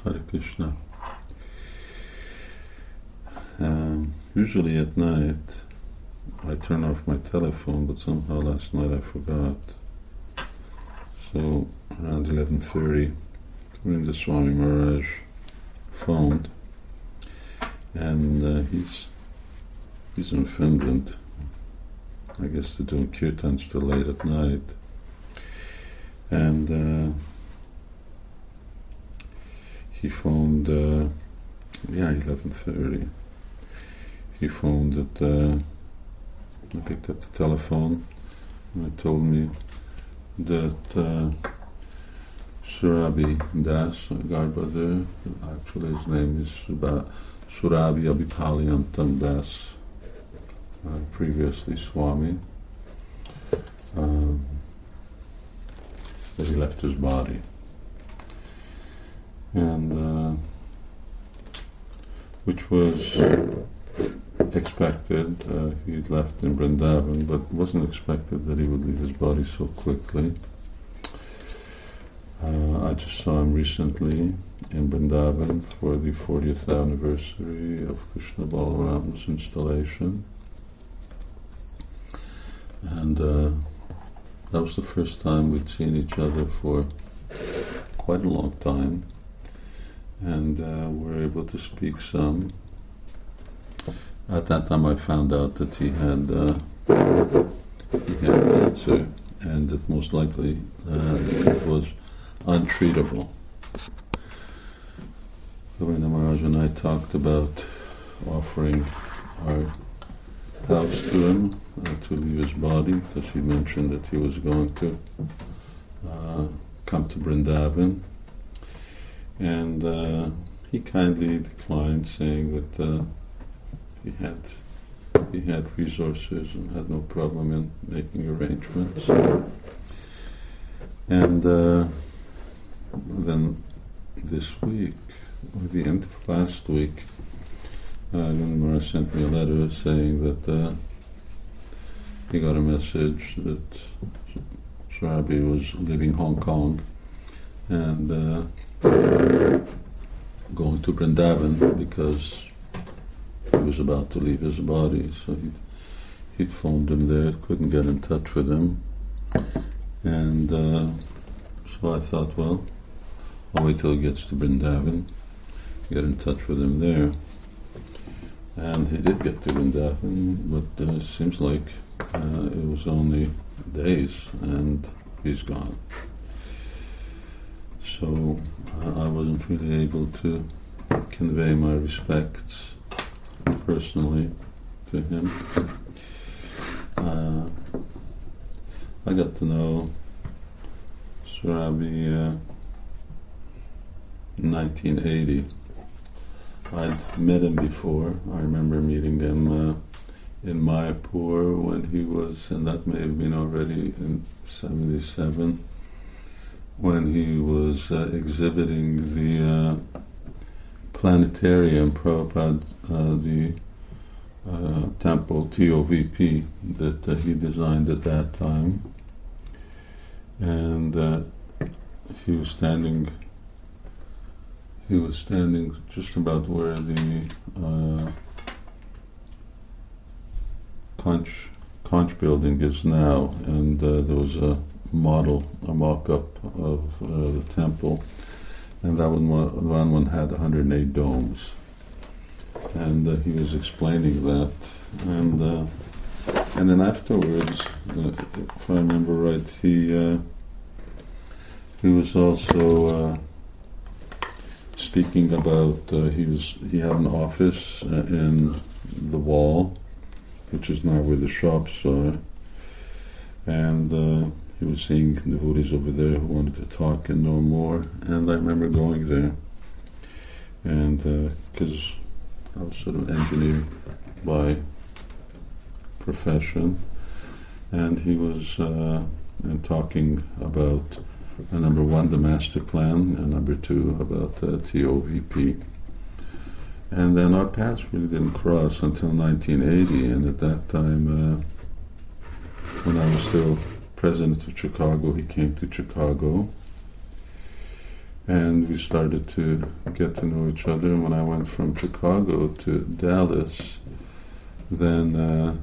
Hare Krishna. Usually at night I turn off my telephone, but somehow last night I forgot. So around 11:30, Govinda Swami Maharaj phoned, and he's in Finland. I guess they're doing kirtans till late at night. And he phoned, 11:30. He phoned at, I picked up the telephone, and he told me that Surabhi Das, Godbrother, actually his name is Surabhi Abhipaliyantam Das, previously Swami, that he left his body. And which was expected. He'd left in Vrindavan, but wasn't expected that he would leave his body so quickly. I just saw him recently in Vrindavan for the 40th anniversary of Krishna Balaram's installation. And that was the first time we'd seen each other for quite a long time. And were able to speak some. At that time I found out that he had cancer, and that most likely it was untreatable. Govinda Maharaj and I talked about offering our house to him to leave his body, because he mentioned that he was going to come to Vrindavan. And he kindly declined, saying that he had resources and had no problem in making arrangements. And then this week, or the end of last week, Gandamara sent me a letter saying that he got a message that Surabhi was leaving Hong Kong and going to Vrindavan because he was about to leave his body. So he'd phoned him there, couldn't get in touch with him. And so I thought, well, I'll wait till he gets to Vrindavan, get in touch with him there. And he did get to Vrindavan, but it seems like it was only days and he's gone. So I wasn't really able to convey my respects personally to him. I got to know Surabhi in 1980. I'd met him before. I remember meeting him in Mayapur when he was, and that may have been already in 77, when he was exhibiting the planetarium, Prabhupada, the temple TOVP that he designed at that time. And he was standing just about where the Conch building is now, and there was a mock-up of the temple, and that one had 108 domes, and he was explaining that, and then afterwards, if I remember right, he was also speaking about he had an office in the wall, which is now where the shops are, and he was seeing devotees over there who wanted to talk and know more, and I remember going there, and because I was sort of an engineer by profession, and he was and talking about number one, the master plan, and number two, about TOVP. And then our paths really didn't cross until 1980, and at that time, when I was still president of Chicago, he came to Chicago, and we started to get to know each other. And when I went from Chicago to Dallas, then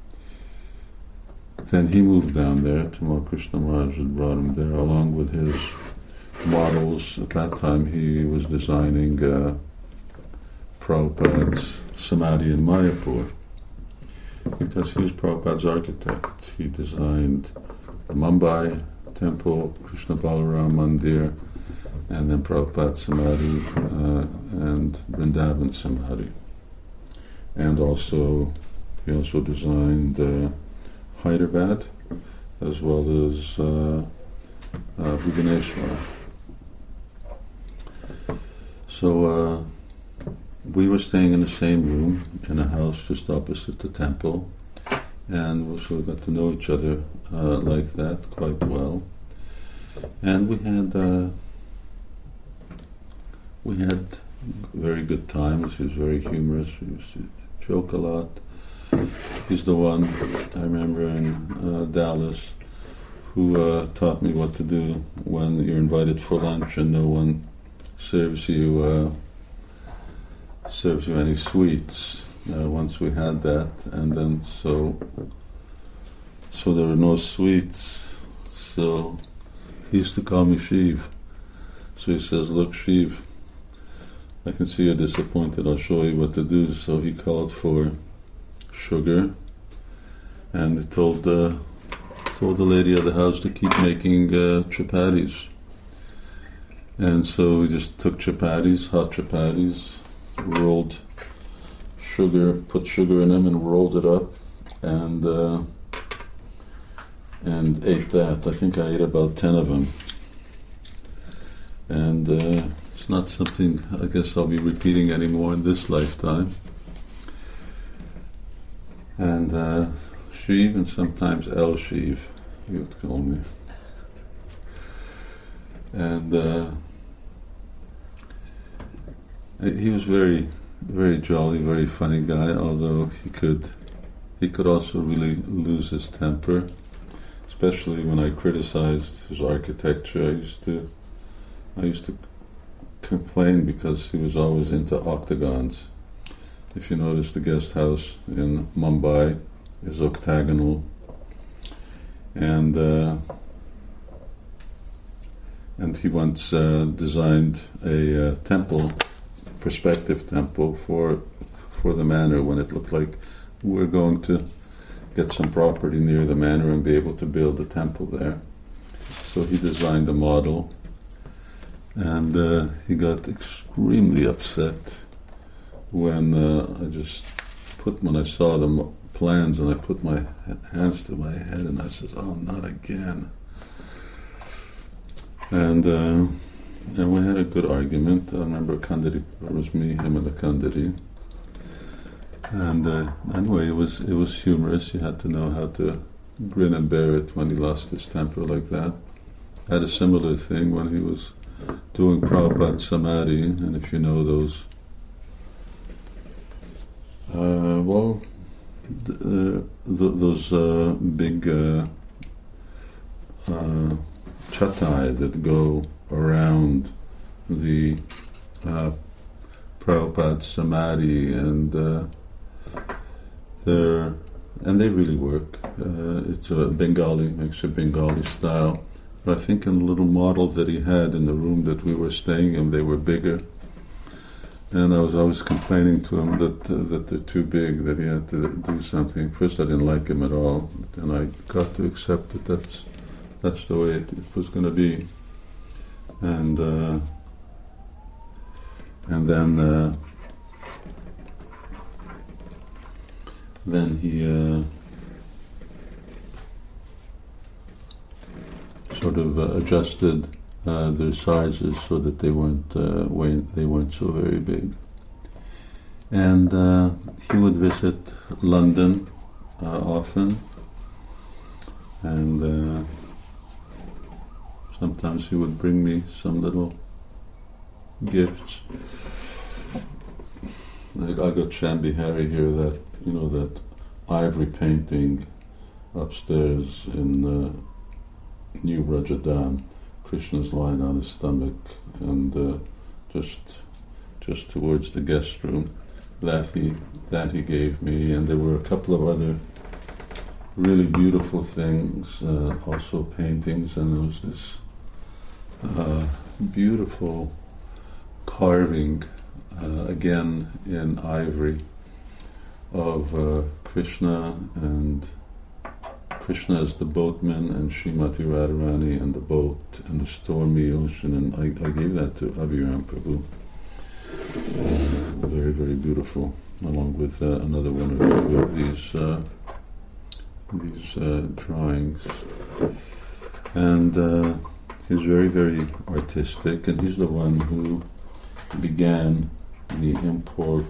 he moved down there. Tamal Krishna Maharaj had brought him there along with his models. At that time he was designing Prabhupada's Samadhi in Mayapur, because he was Prabhupada's architect. He designed the Mumbai temple, Krishna Balaram Mandir, and then Prabhupada Samadhi and Vrindavan Samadhi. And also, he also designed Hyderabad, as well as Bhubaneswar. So we were staying in the same room in a house just opposite the temple, and so we got to know each other like that quite well. And we had very good times. He was very humorous. We used to joke a lot. He's the one, I remember in Dallas, who taught me what to do when you're invited for lunch and no one serves you any sweets. Once we had that, and then so there were no sweets. So he used to call me Shiv. So he says, "Look, Shiv, I can see you're disappointed. I'll show you what to do." So he called for sugar, and he told the lady of the house to keep making chapatis. And so we just took chapatis, hot chapatis, rolled sugar, put sugar in them, and rolled it up, and ate that. I think I ate about 10 of them, and it's not something I guess I'll be repeating anymore in this lifetime. And Shiv, and sometimes El Shiv, he would call me. And he was very, very jolly, very funny guy, although he could also really lose his temper, especially when I criticized his architecture. I used to complain because he was always into octagons. If you notice, the guest house in Mumbai is octagonal, and he once designed a temple, perspective temple for the manor, when it looked like we were going to get some property near the manor and be able to build a temple there. So he designed a model, and he got extremely upset when I saw the plans, and I put my hands to my head and I said, "Oh, not again." And we had a good argument. I remember Kandari, it was me, him, and the Kandari. And anyway, it was humorous. You had to know how to grin and bear it when he lost his temper like that. I had a similar thing when he was doing Prabhupada Samadhi, and if you know those, those big chatai that go around the Prabhupada Samadhi, and they really work. It's a Bengali, makes a Bengali style. But I think in the little model that he had in the room that we were staying in, they were bigger. And I was always complaining to him that they're too big, that he had to do something. First I didn't like him at all, but then I got to accept that that's the way it was going to be. And then he sort of adjusted their sizes so that they weren't so very big. And he would visit London often, and sometimes he would bring me some little gifts. Like I got Shambi Hari here, that ivory painting upstairs in New Rajadam, Krishna's lying on his stomach, and just towards the guest room, that he gave me, and there were a couple of other really beautiful things, also paintings, and there was this beautiful carving, again in ivory, of Krishna, and Krishna as the boatman, and Srimati Radharani and the boat and the stormy ocean, and I gave that to Abhiram Prabhu. Very, very beautiful, along with another one or two of these drawings. And he's very, very artistic, and he's the one who began the import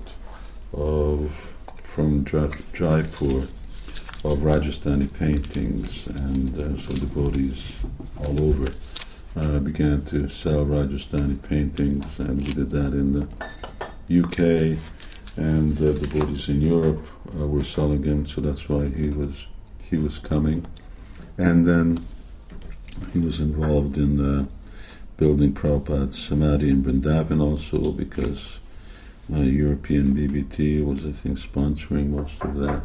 from Jaipur of Rajasthani paintings, and so devotees all over began to sell Rajasthani paintings, and we did that in the UK, and devotees in Europe were selling them, so that's why he was coming. And then he was involved in building Prabhupada's Samadhi in Vrindavan also, because European BBT was, I think, sponsoring most of that.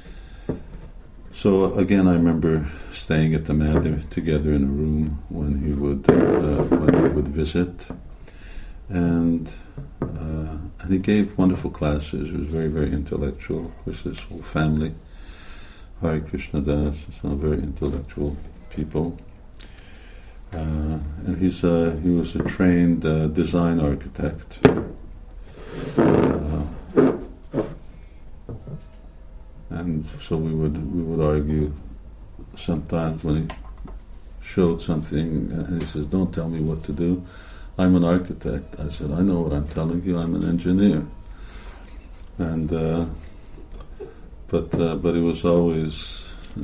So again, I remember staying at the Mandir together in a room when he would visit, and he gave wonderful classes. He was very, very intellectual. Of course, his whole family, Hari Krishna Das, some very intellectual people, and he was a trained design architect. And so we would argue sometimes when he showed something, and he says, "Don't tell me what to do. I'm an architect." I said, "I know what I'm telling you. I'm an engineer." And but it was always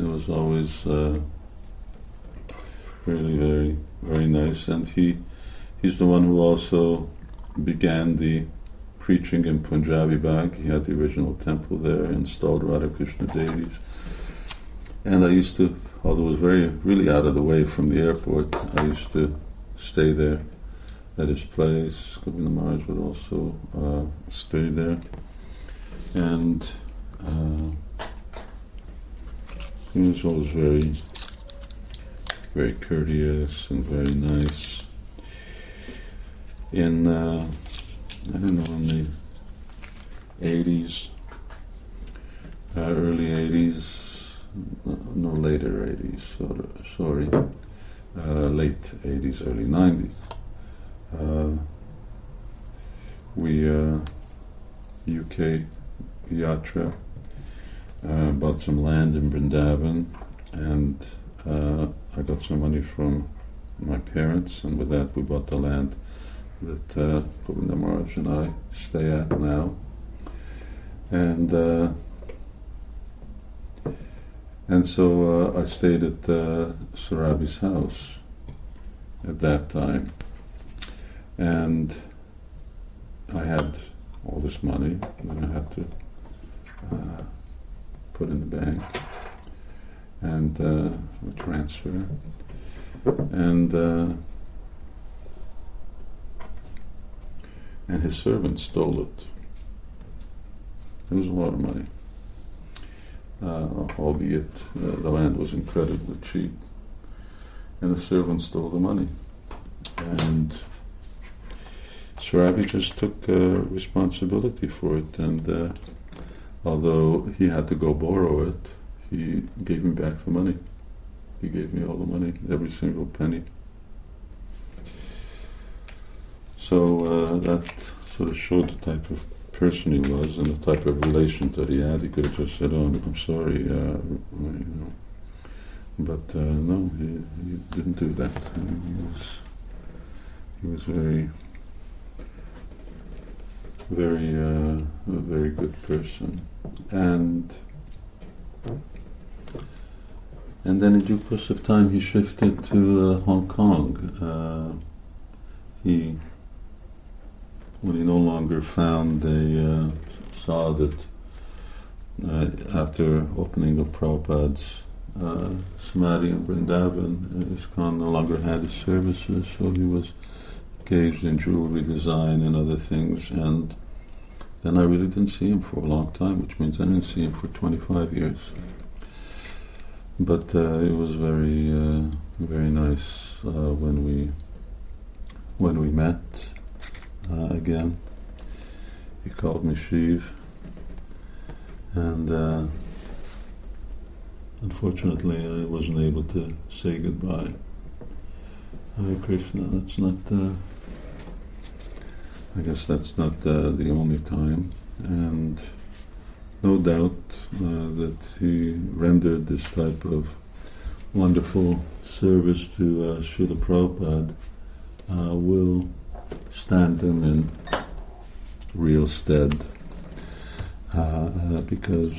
really very, very nice. And he's the one who also began the preaching in Punjabi Bagh. He had the original temple there, installed Radha Krishna Devis. And I used to, although it was really out of the way from the airport, I used to stay there at his place. Govinda Maharaj would also stay there. And he was always very, very courteous and very nice. In I don't know, in the 80s, early 80s, no, later 80s, sorry, late 80s, early 90s, we, UK Yatra, bought some land in Vrindavan, and I got some money from my parents, and with that we bought the land that Govinda Maharaj and I stay at now, and so I stayed at Surabi's house at that time, and I had all this money that I had to put in the bank and transfer, and his servant stole it. It was a lot of money, albeit the land was incredibly cheap, and the servant stole the money. And Surabi just took responsibility for it, and although he had to go borrow it, he gave me back the money. He gave me all the money, every single penny. So that sort of showed the type of person he was and the type of relation that he had. He could have just said, "Oh, I'm sorry," but no, he didn't do that. He was very, very, a very good person, and then in due course of time he shifted to Hong Kong. When he no longer saw that after opening of Prabhupada's Samadhi in Vrindavan. ISKCON no longer had his services, so he was engaged in jewelry design and other things, and then I really didn't see him for a long time, which means I didn't see him for 25 years. But it was very, very nice when we met again. He called me Shiv, and unfortunately I wasn't able to say goodbye. Hare Krishna. That's not. I guess that's not the only time, and no doubt that he rendered this type of wonderful service to Srila Prabhupada will stand him in real stead, because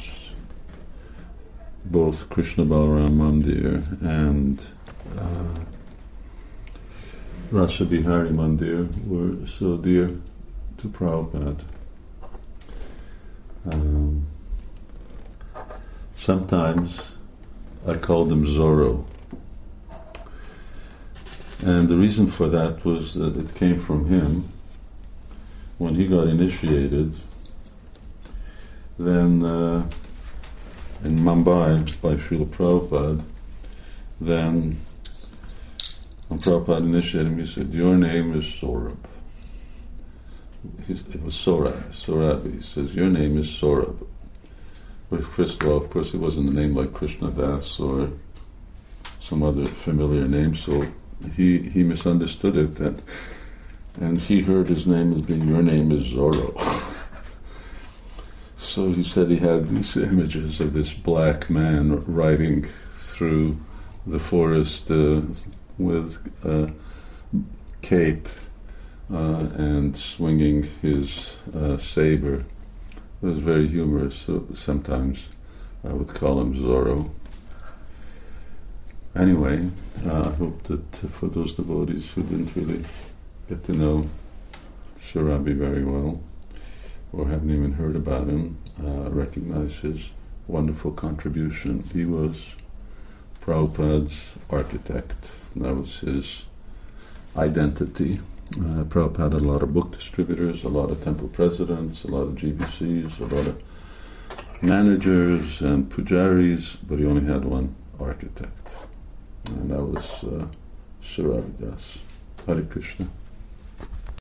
both Krishna Balaram Mandir and Rasa Bihari Mandir were so dear to Prabhupada. Sometimes I called him Zorro, and the reason for that was that it came from him. When he got initiated, then in Mumbai by Srila Prabhupada, then when Prabhupada initiated him, he said, "Your name is Saurabh." It was Sorabi. He says, "Your name is Saurabh." But first of all, of course, it wasn't a name like Krishna Das or some other familiar name, so he misunderstood it, and he heard his name as being, "Your name is Zorro." So he said he had these images of this black man riding through the forest with a cape and swinging his saber. It was very humorous, so sometimes I would call him Zorro. Anyway, I hope that for those devotees who didn't really get to know Sorabi very well, or haven't even heard about him, recognize his wonderful contribution. He was Prabhupada's architect. That was his identity. Prabhupada had a lot of book distributors, a lot of temple presidents, a lot of GBCs, a lot of managers and pujaris, but he only had one architect, and that was Sorabi Das. Hare Krishna.